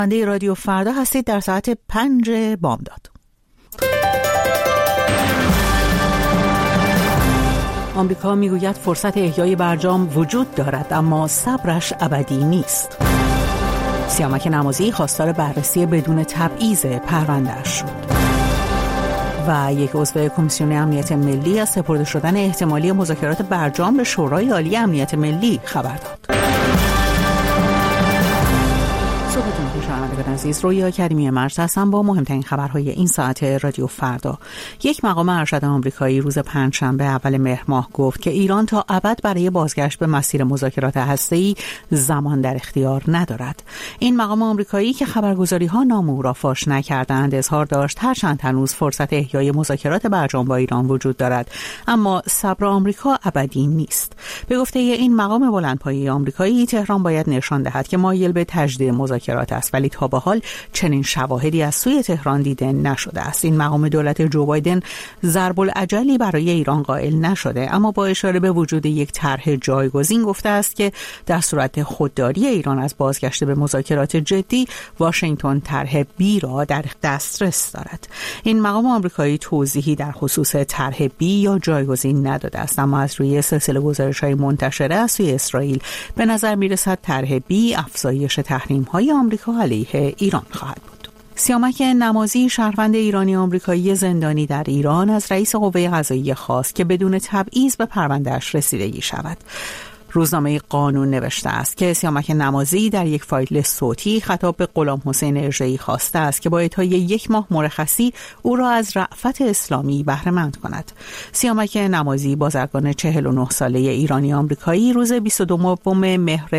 شنونده رادیو فردا هستید در ساعت 5 بامداد. آمریکا میگوید فرصت احیای برجام وجود دارد اما صبرش ابدی نیست. سیامک نمازی خواستار بررسی بدون تبعیض پرونده‌اش شد. و یک عضو کمیسیون امنیت ملی از سپرده شدن احتمالی مذاکرات برجام به شورای عالی امنیت ملی خبر داد. صبحتون بخیر شنوندگان عزیز، رویا کریمی مرز هستم با مهمترین خبرهای این ساعت رادیو فردا. یک مقام ارشد آمریکایی روز پنجشنبه اول مهر ماه گفت که ایران تا ابد برای بازگشت به مسیر مذاکرات هسته‌ای زمان در اختیار ندارد. این مقام آمریکایی که خبرگزاری‌ها نام او را فاش نکردند اظهار داشت هرچند هنوز فرصت احیای مذاکرات برجام با ایران وجود دارد اما صبر آمریکا ابدی نیست. به گفته این مقام بلندپایه آمریکایی، تهران باید نشان دهد که مایل به تجدید مذاکرات است، ولی تا به حال چنین شواهدی از سوی تهران دیده نشده است. این مقام دولت جو بایدن ضرب العجلی برای ایران قائل نشده، اما با اشاره به وجود یک طرح جایگزین گفته است که در صورت خودداری ایران از بازگشت به مذاکرات جدی، واشنگتن طرح بی را در دسترس دارد. این مقام آمریکایی توضیحی در خصوص طرح بی یا جایگزین نداده است، اما از روی سلسله گزارش‌های منتشره از سوی اسرائیل به نظر می‌رسد طرح بی افزایش تحریم‌های آمریکا علیه ایران خواهد بود. سیامک نمازی، شهروند ایرانی آمریکایی زندانی در ایران، از رئیس قوه قضاییه خواست که بدون تبعیض به پرونده‌اش رسیدگی شود. روزنامه قانون نوشته است که سیامک نمازی در یک فایل صوتی خطاب به غلام حسین ارجایی خواسته است که با اعطای 1 ماه مرخصی او را از رأفت اسلامی بهره مند کند. سیامک نمازی، بازرگان 49 ساله ایرانی آمریکایی، روز 22 مهر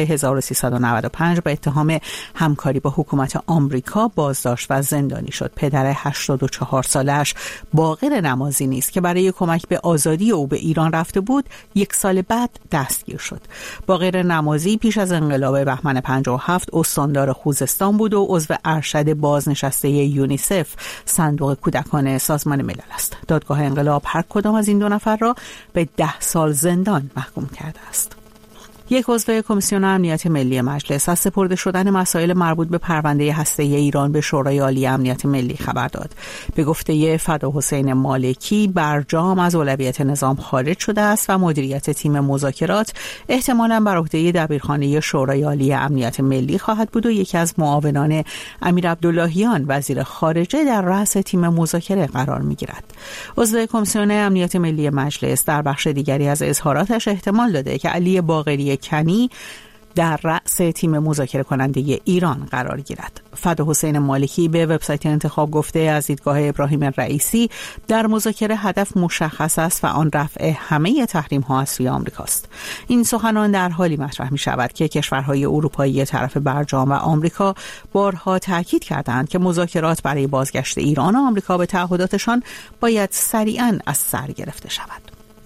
1395 به اتهام همکاری با حکومت آمریکا بازداشت و زندانی شد. پدر 84 سالش باقر نمازی نیست که برای کمک به آزادی او به ایران رفته بود، 1 سال بعد دستگیر شد. باقر نمازی پیش از انقلاب بهمن 57 استاندار خوزستان بود و عضو ارشد بازنشسته یونیسف، صندوق کودکان سازمان ملل است. دادگاه انقلاب هر کدام از این 2 نفر را به 10 سال زندان محکوم کرده است. یک عضو کمیسیون امنیت ملی مجلس از سپرده شدن مسائل مربوط به پرونده هسته‌ای ایران به شورای عالی امنیت ملی خبر داد. به گفته فداحسین مالکی، برجام از اولویت نظام خارج شده است و مدیریت تیم مذاکرات احتمالاً بر عهده دبیرخانه شورای عالی امنیت ملی خواهد بود و یکی از معاونان امیر عبداللهیان وزیر خارجه در رأس تیم مذاکره قرار می‌گیرد. عضو کمیسیون امنیت ملی مجلس در بخش دیگری از اظهاراتش احتمال داده که علی باقری کنی در رأس تیم مذاکره کننده ایران قرار گیرد. فداحسین مالکی به وبسایت انتخاب گفته از دیدگاه ابراهیم رئیسی در مذاکره هدف مشخص است و آن رفع همه تحریم ها از سوی آمریکاست. این سخنان در حالی مطرح می شود که کشورهای اروپایی طرف برجام و آمریکا بارها تاکید کردند که مذاکرات برای بازگشت ایران و آمریکا به تعهداتشان باید سریعاً از سر گرفته شود.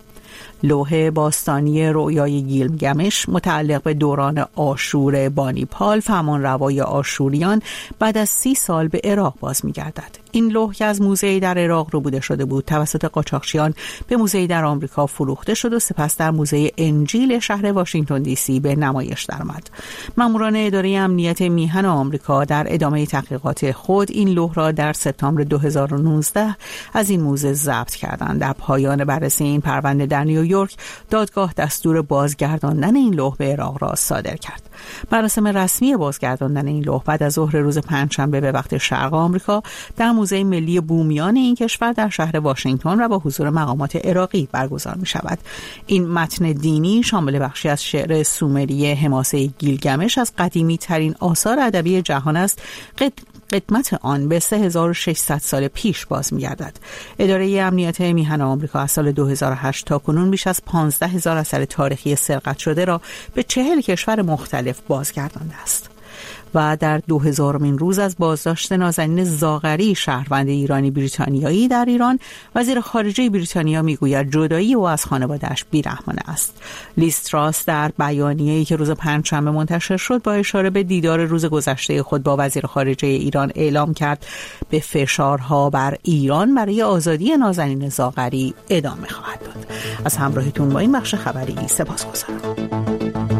لوح باستانی رویای گیلگمش متعلق به دوران آشور بانیپال، فرمانروای آشوریان، بعد از 30 سال به عراق باز می‌گردد. این لوح که از موزه‌ای در عراق ربوده شده بود، توسط قاچاقچیان به موزه‌ای در آمریکا فروخته شد و سپس در موزه انجیل شهر واشنگتن دی سی به نمایش درآمد. ماموران اداره امنیت میهن آمریکا در ادامه تحقیقات خود این لوح را در سپتامبر 2019 از این موزه ضبط کردند. در پایان بررسی این پرونده در نیویورک، دادگاه دستور بازگرداندن این لوح به عراق را صادر کرد. مراسم رسمی بازگرداندن این لوح بعد از ظهر روز پنجشنبه به وقت شرق آمریکا در موزه ملی بومیان این کشور در شهر واشنگتن و با حضور مقامات عراقی برگزار می شود. این متن دینی شامل بخشی از شعر سومری حماسه گیلگمش از قدیمی ترین آثار ادبی جهان است. قدمت آن به 3600 سال پیش باز می‌گردد. اداره امنیت میهن آمریکا از سال 2008 تا کنون بیش از 15000 اثر تاریخی سرقت شده را به 40 کشور مختلف بازگردانده است. و در 2000مین روز از بازداشت نازنین زاغری، شهروند ایرانی بریتانیایی در ایران، وزیر خارجه بریتانیا میگوید جدایی او از خانواده‌اش بی‌رحمانه است. لیز تراس در بیانیه‌ای که روز پنجشنبه منتشر شد با اشاره به دیدار روز گذشته خود با وزیر خارجه ایران اعلام کرد به فشارها بر ایران برای آزادی نازنین زاغری ادامه خواهد داد. از همراهیتون با این بخش خبری سپاسگزارم.